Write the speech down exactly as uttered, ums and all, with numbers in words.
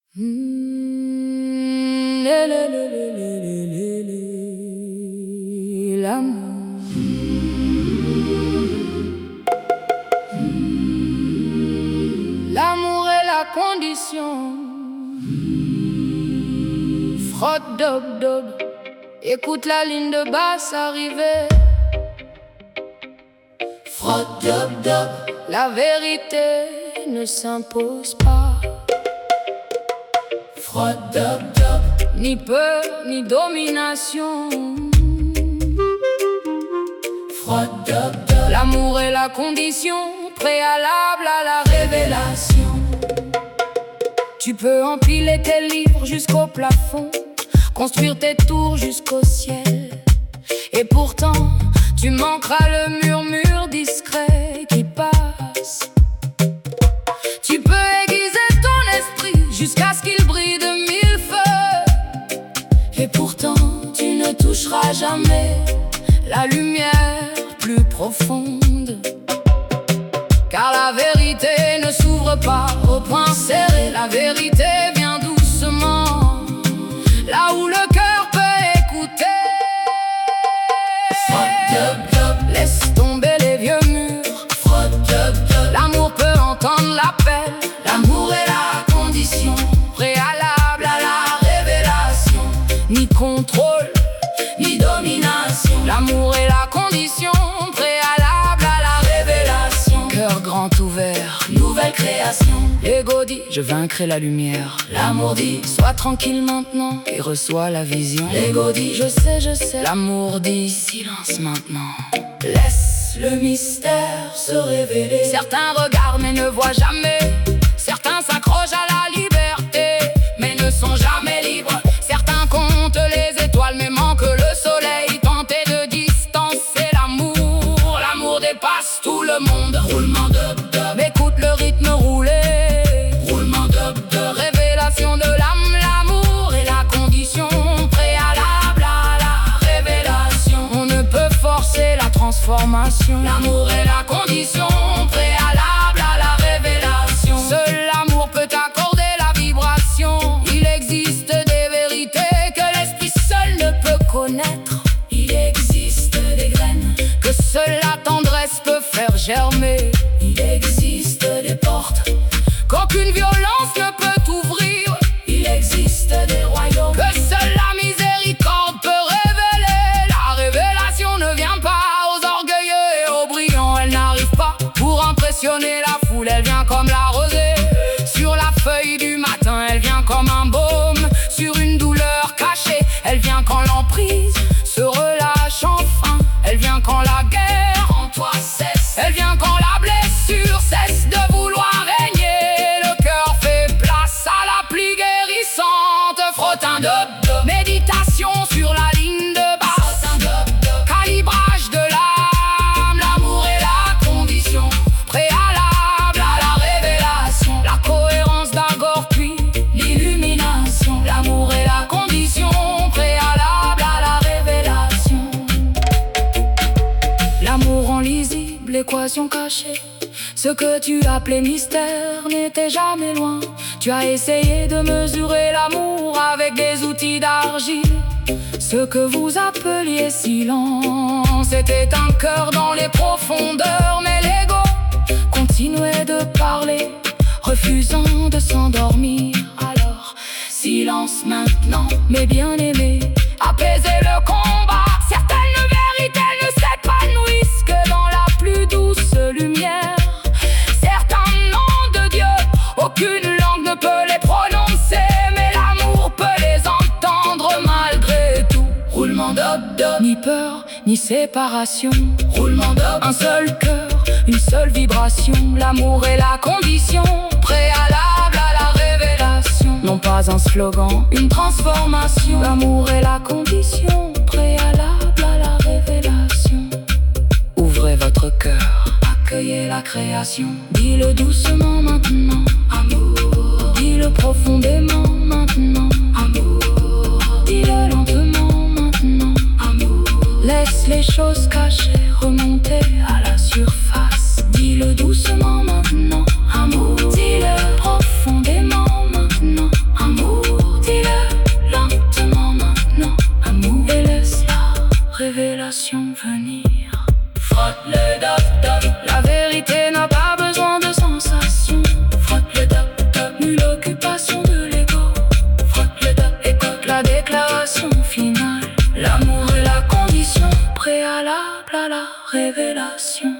Mmh, le, le, le, le, le, le, le, l'amour. Mmh, l'amour est la condition. Frotte dob dob, écoute la ligne de basse arriver. Frotte dob dob, la vérité ne s'impose pas. Frotte dob dob, ni peur ni domination. Frotte dob dob, l'amour est la condition préalable à la révélation. Tu peux empiler tes livres jusqu'au plafond, construire tes tours jusqu'au ciel, et pourtant tu manqueras le murmure discret qui passe. Tu peux aiguiser ton esprit jusqu'à ce qu'il brille de mille feux, et pourtant tu ne toucheras jamais la lumière plus profonde. Car la vérité ne s'ouvre pas au poing serré, la vérité vient doucement, là où le cœur peut écouter. Frotte dob dob, laisse tomber les vieux murs. Frotte dob dob, l'amour peut entendre l'appel. L'amour est la condition préalable à la révélation. Ni contrôle, ni domination. L'amour est la condition préalable à la révélation. Cœur grand ouvert, nouvelle création. L'ego dit, je vaincrai la lumière. L'amour dit, sois tranquille maintenant et reçois la vision. L'ego dit, je sais, je sais. L'amour dit, silence maintenant. Laisse le mystère se révéler. Certains regardent mais ne voient jamais. Certains s'accrochent à la liberté mais ne sont jamais libres. Certains comptent les étoiles mais manquent le soleil. Tenter de distancer l'amour. L'amour dépasse tout le monde. Roulement dob dob, écoute le rythme rouler. Roulement dob dob, révélation de l'âme. L'amour est la condition préalable à la révélation. On ne peut forcer la transformation. L'amour est la condition préalable à la révélation. Seul l'amour peut accorder la vibration. Il existe des vérités que l'esprit seul ne peut connaître. Il existe des graines que seule la tendresse peut faire germer. Il existe des portes qu'aucune violence ne peut ouvrir. Il existe des royaumes que seule la miséricorde peut révéler. La révélation ne vient pas aux orgueilleux et aux brillants. Elle n'arrive pas pour impressionner la foule. Elle vient comme la rosée sur la feuille du matin. Elle vient comme un baume sur une douleur cachée. Elle vient quand l'emprise se relâche enfin. Elle vient quand la guerre en toi cesse. Elle vient quand la blessure cesse de vouloir régner. Le cœur fait place à la pluie guérissante. Frotte un dob dob, méditation sur la ligne de basse. Calibrage de l'âme. L'amour est la condition préalable à la révélation. La cohérence d'Agor puis l'illumination. L'amour est la condition préalable à la révélation. L'amour rend lisible l'équation cachée. Ce que tu appelais mystère n'était jamais loin. Tu as essayé de mesurer l'amour avec des outils d'argile. Ce que vous appeliez silence était un cœur dans les profondeurs. Mais l'ego continuait de parler, refusant de s'endormir. Alors, silence maintenant, mes bien-aimés, apaisez le combat. Certaines vérités ne s'épanouissent que dans la plus douce lumière. Certains noms de Dieu, aucune langue ne peut les prononcer, mais l'amour peut les entendre malgré tout. Roulement dob dob, ni peur, ni séparation. Roulement dob, un seul cœur, une seule vibration. L'amour est la condition préalable à la révélation. Non pas un slogan, une transformation. L'amour est la condition préalable à la révélation. Ouvrez votre cœur, accueillez la création. Dis-le doucement maintenant, amour. Dis-le profondément maintenant, amour. Dis-le lentement maintenant, amour. Laisse les choses cachées remonter à la surface. Dis-le doucement maintenant, amour. Dis-le profondément maintenant, amour. révélation venir. Frotte le doc-doc, la vérité n'a pas besoin de sensation. Frotte le doc-doc, nulle occupation de l'ego. Frotte le doc, écoute la déclaration finale. L'amour est la condition préalable à la révélation.